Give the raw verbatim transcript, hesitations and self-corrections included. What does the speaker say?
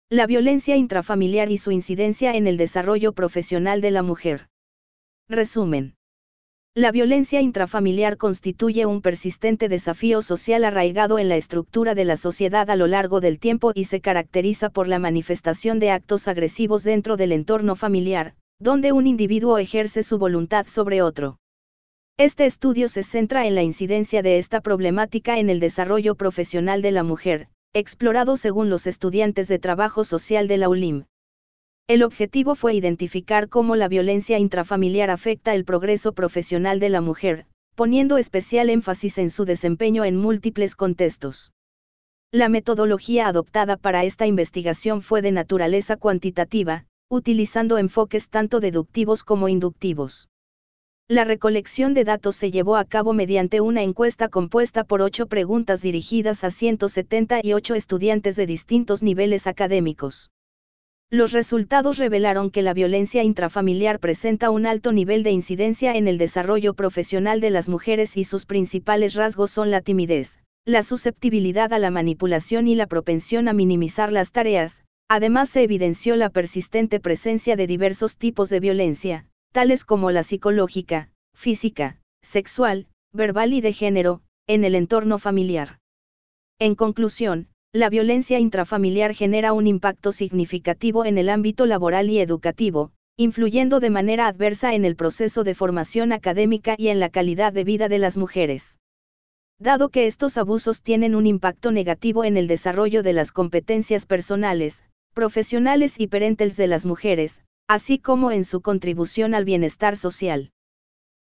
La violencia intrafamiliar y su incidencia en el desarrollo profesional de la mujer. Resumen. La violencia intrafamiliar constituye un persistente desafío social arraigado en la estructura de la sociedad a lo largo del tiempo y se caracteriza por la manifestación de actos agresivos dentro del entorno familiar, donde un individuo ejerce su voluntad sobre otro. Este estudio se centra en la incidencia de esta problemática en el desarrollo profesional de la mujer, explorado según los estudiantes de trabajo social de la U L I M. El objetivo fue identificar cómo la violencia intrafamiliar afecta el progreso profesional de la mujer, poniendo especial énfasis en su desempeño en múltiples contextos. La metodología adoptada para esta investigación fue de naturaleza cuantitativa, utilizando enfoques tanto deductivos como inductivos. La recolección de datos se llevó a cabo mediante una encuesta compuesta por ocho preguntas dirigidas a ciento setenta y ocho estudiantes de distintos niveles académicos. Los resultados revelaron que la violencia intrafamiliar presenta un alto nivel de incidencia en el desarrollo profesional de las mujeres y sus principales rasgos son la timidez, la susceptibilidad a la manipulación y la propensión a minimizar las tareas. Además se evidenció la persistente presencia de diversos tipos de violencia, tales como la psicológica, física, sexual, verbal y de género, en el entorno familiar. En conclusión, la violencia intrafamiliar genera un impacto significativo en el ámbito laboral y educativo, influyendo de manera adversa en el proceso de formación académica y en la calidad de vida de las mujeres. Dado que estos abusos tienen un impacto negativo en el desarrollo de las competencias personales, profesionales y parentales de las mujeres, así como en su contribución al bienestar social.